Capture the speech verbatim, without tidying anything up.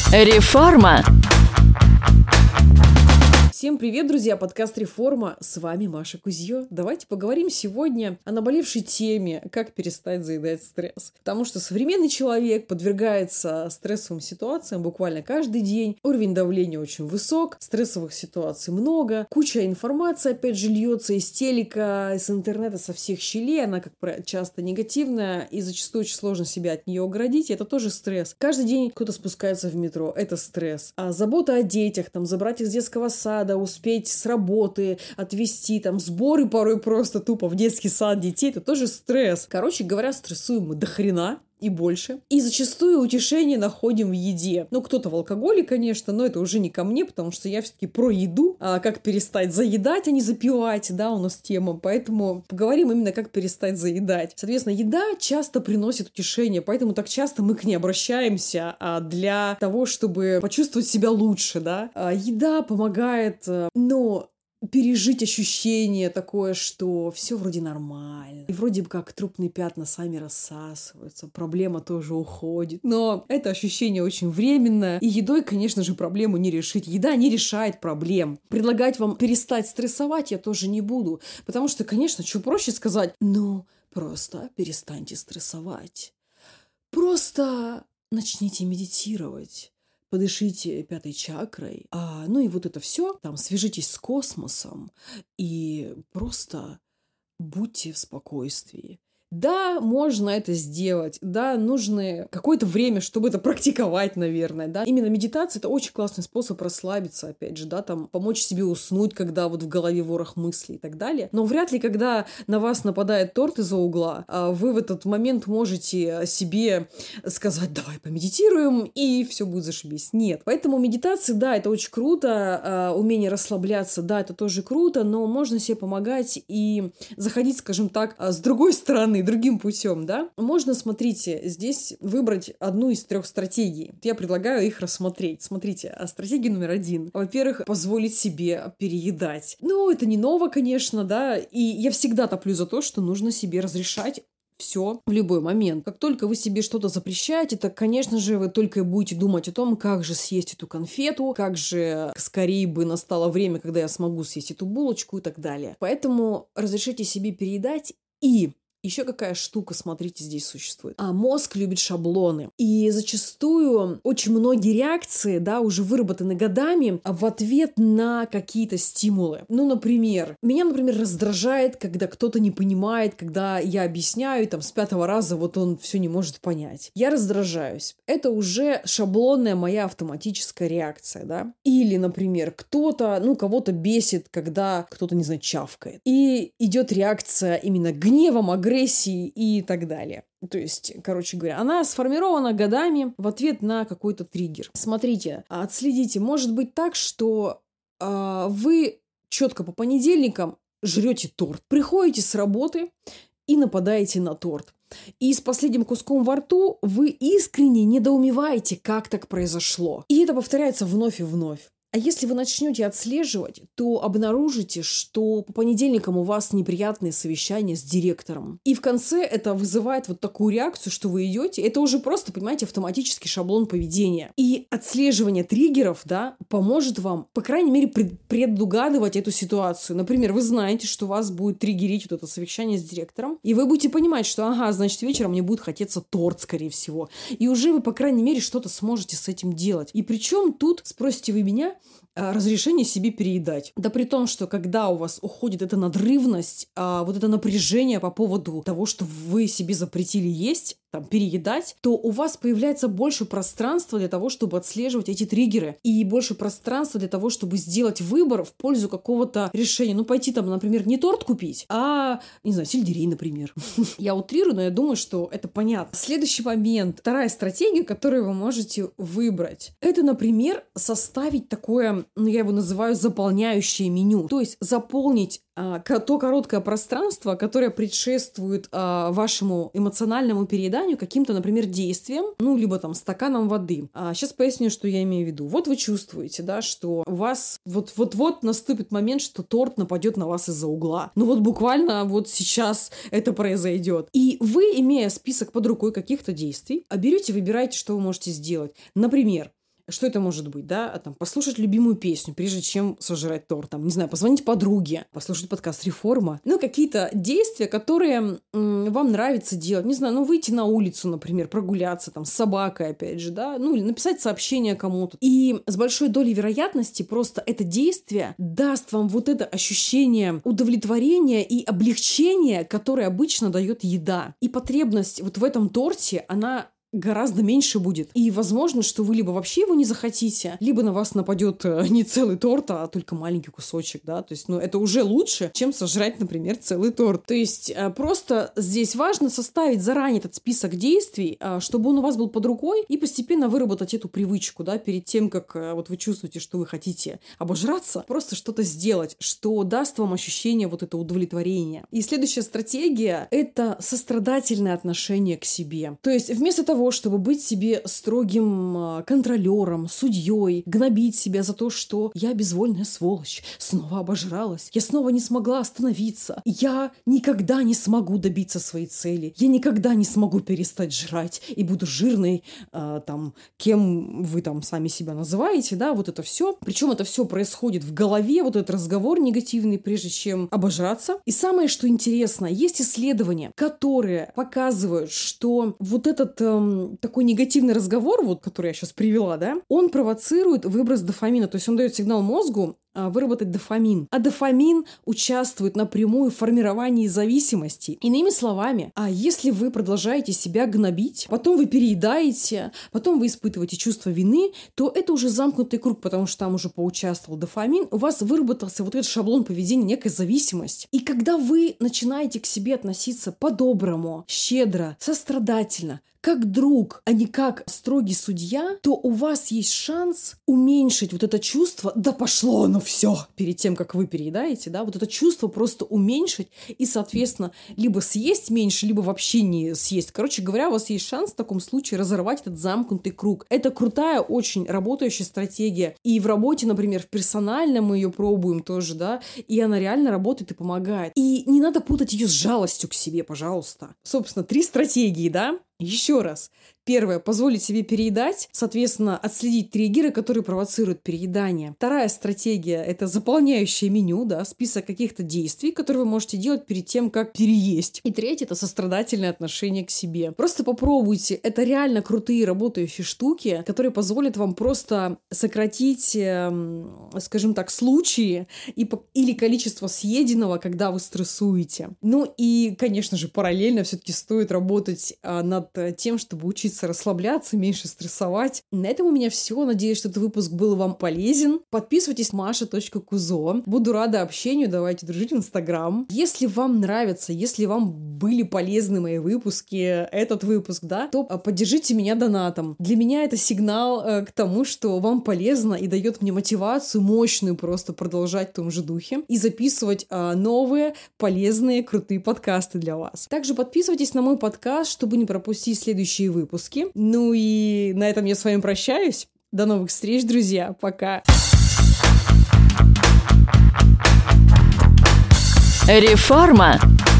Реформа. Всем привет, друзья! Подкаст «Реформа». С вами Маша Кузьё. Давайте поговорим сегодня о наболевшей теме «Как перестать заедать стресс». Потому что современный человек подвергается стрессовым ситуациям буквально каждый день. Уровень давления очень высок, стрессовых ситуаций много, куча информации, опять же, льется из телека, из интернета, со всех щелей. Она, как правило, часто негативная, и зачастую очень сложно себя от нее оградить. И это тоже стресс. Каждый день кто-то спускается в метро. Это стресс. А забота о детях, там, забрать их с детского сада, успеть с работы отвезти, там, сборы порой просто тупо в детский сад детей, это тоже стресс. Короче говоря, стрессуем мы до хрена и больше. И зачастую утешение находим в еде. Ну, кто-то в алкоголе, конечно, но это уже не ко мне, потому что я все-таки про еду, а как перестать заедать, а не запивать, да, у нас тема. Поэтому поговорим именно, как перестать заедать. Соответственно, еда часто приносит утешение, поэтому так часто мы к ней обращаемся а, для того, чтобы почувствовать себя лучше, да. А, еда помогает, но пережить ощущение такое, что все вроде нормально. И вроде бы как трупные пятна сами рассасываются, проблема тоже уходит. Но это ощущение очень временное. И едой, конечно же, проблему не решить. Еда не решает проблем. Предлагать вам перестать стрессовать я тоже не буду. Потому что, конечно, что проще сказать? Ну, просто перестаньте стрессовать. Просто начните медитировать. Подышите пятой чакрой, а, ну и вот это все, там, свяжитесь с космосом и просто будьте в спокойствии. Да, можно это сделать, да, нужно какое-то время, чтобы это практиковать, наверное, да. Именно медитация — это очень классный способ расслабиться, опять же, да, там, помочь себе уснуть, когда вот в голове ворох мыслей и так далее. Но вряд ли, когда на вас нападает торт из-за угла, вы в этот момент можете себе сказать: давай помедитируем, и все будет зашибись. Нет. Поэтому медитация, да, это очень круто, умение расслабляться, да, это тоже круто, но можно себе помогать и заходить, скажем так, с другой стороны, другим путем, да. Можно, смотрите, здесь выбрать одну из трех стратегий. Я предлагаю их рассмотреть. Смотрите, стратегия номер один. Во-первых, позволить себе переедать. Ну, это не ново, конечно, да, и я всегда топлю за то, что нужно себе разрешать все в любой момент. Как только вы себе что-то запрещаете, то, конечно же, вы только будете думать о том, как же съесть эту конфету, как же скорее бы настало время, когда я смогу съесть эту булочку и так далее. Поэтому разрешите себе переедать. И еще какая штука, смотрите, здесь существует. А мозг любит шаблоны. И зачастую очень многие реакции, да, уже выработаны годами в ответ на какие-то стимулы. Ну, например, меня, например, раздражает, когда кто-то не понимает, когда я объясняю, там, с пятого раза вот он все не может понять. Я раздражаюсь. Это уже шаблонная моя автоматическая реакция, да. Или, например, кто-то, ну, кого-то бесит, когда кто-то, не знаю, чавкает. И идет реакция именно гневом, агрессией, агрессии и так далее. То есть, короче говоря, она сформирована годами в ответ на какой-то триггер. Смотрите, отследите. Может быть так, что э, вы четко по понедельникам жрете торт. Приходите с работы и нападаете на торт. И с последним куском во рту вы искренне недоумеваете, как так произошло. И это повторяется вновь и вновь. А если вы начнете отслеживать, то обнаружите, что по понедельникам у вас неприятные совещания с директором. И в конце это вызывает вот такую реакцию, что вы идете. Это уже просто, понимаете, автоматический шаблон поведения. И отслеживание триггеров, да, поможет вам, по крайней мере, пред- предугадывать эту ситуацию. Например, вы знаете, что вас будет триггерить вот это совещание с директором, и вы будете понимать, что, ага, значит, вечером мне будет хотеться торт, скорее всего. И уже вы, по крайней мере, что-то сможете с этим делать. И причем тут, спросите вы меня, разрешение себе переедать. Да при том, что когда у вас уходит эта надрывность, а, вот это напряжение по поводу того, что вы себе запретили есть, там, переедать, то у вас появляется больше пространства для того, чтобы отслеживать эти триггеры, и больше пространства для того, чтобы сделать выбор в пользу какого-то решения. Ну, пойти там, например, не торт купить, а, не знаю, сельдерей, например. Я утрирую, но я думаю, что это понятно. Следующий момент. Вторая стратегия, которую вы можете выбрать. Это, например, составить такое, ну, я его называю заполняющее меню. То есть заполнить а, то короткое пространство, которое предшествует а, вашему эмоциональному перееданию каким-то, например, действием, ну, либо там стаканом воды. А сейчас поясню, что я имею в виду. Вот вы чувствуете, да, что у вас вот-вот-вот наступит момент, что торт нападет на вас из-за угла. Ну вот буквально вот сейчас это произойдет. И вы, имея список под рукой каких-то действий, берете, выбираете, что вы можете сделать. Например, Что это может быть, да? Там, послушать любимую песню, прежде чем сожрать торт. Там, не знаю, позвонить подруге, послушать подкаст «Реформа». Ну, какие-то действия, которые м, вам нравится делать. Не знаю, ну, выйти на улицу, например, прогуляться там с собакой, опять же, да? Ну, или написать сообщение кому-то. И с большой долей вероятности просто это действие даст вам вот это ощущение удовлетворения и облегчения, которое обычно дает еда. И потребность вот в этом торте, она гораздо меньше будет. И возможно, что вы либо вообще его не захотите, либо на вас нападет не целый торт, а только маленький кусочек, да, то есть, ну, это уже лучше, чем сожрать, например, целый торт. То есть, просто здесь важно составить заранее этот список действий, чтобы он у вас был под рукой, и постепенно выработать эту привычку, да, перед тем, как вот вы чувствуете, что вы хотите обожраться, просто что-то сделать, что даст вам ощущение вот этого удовлетворения. И следующая стратегия — это сострадательное отношение к себе. То есть, вместо того, чтобы быть себе строгим контролером, судьей, гнобить себя за то, что я безвольная сволочь, снова обожралась, я снова не смогла остановиться, я никогда не смогу добиться своей цели, я никогда не смогу перестать жрать и буду жирной, э, там, кем вы там сами себя называете, да, вот это все. Причем это все происходит в голове, вот этот разговор негативный, прежде чем обожраться. И самое, что интересно, есть исследования, которые показывают, что вот этот э, такой негативный разговор, вот, который я сейчас привела, да, он провоцирует выброс дофамина, то есть он дает сигнал мозгу а, выработать дофамин. А дофамин участвует напрямую в формировании зависимости. Иными словами, а если вы продолжаете себя гнобить, потом вы переедаете, потом вы испытываете чувство вины, то это уже замкнутый круг, потому что там уже поучаствовал дофамин, у вас выработался вот этот шаблон поведения, некая зависимость. И когда вы начинаете к себе относиться по-доброму, щедро, сострадательно, как друг, а не как строгий судья, то у вас есть шанс уменьшить вот это чувство «да пошло оно все» перед тем, как вы переедаете, да, вот это чувство просто уменьшить и, соответственно, либо съесть меньше, либо вообще не съесть. Короче говоря, у вас есть шанс в таком случае разорвать этот замкнутый круг. Это крутая, очень работающая стратегия. И в работе, например, в персональном мы ее пробуем тоже, да, и она реально работает и помогает. И не надо путать ее с жалостью к себе, пожалуйста. Собственно, три стратегии, да? Еще раз. Первое — позволить себе переедать, соответственно, отследить триггеры, которые провоцируют переедание. Вторая стратегия — это заполняющее меню, да, список каких-то действий, которые вы можете делать перед тем, как переесть. И третье — это сострадательное отношение к себе. Просто попробуйте. Это реально крутые работающие штуки, которые позволят вам просто сократить, э, скажем так, случаи и, или количество съеденного, когда вы стрессуете. Ну и, конечно же, параллельно все-таки стоит работать э, над тем, чтобы учиться расслабляться, меньше стрессовать. На этом у меня все. Надеюсь, что этот выпуск был вам полезен. Подписывайтесь маша точка кузо. Буду рада общению. Давайте дружить в Инстаграм. Если вам нравится, если вам были полезны мои выпуски, этот выпуск, да, то поддержите меня донатом. Для меня это сигнал э, к тому, что вам полезно и дает мне мотивацию мощную просто продолжать в том же духе и записывать э, новые, полезные, крутые подкасты для вас. Также подписывайтесь на мой подкаст, чтобы не пропустить следующие выпуски. Ну и на этом я с вами прощаюсь. До новых встреч, друзья. Пока. Реформа.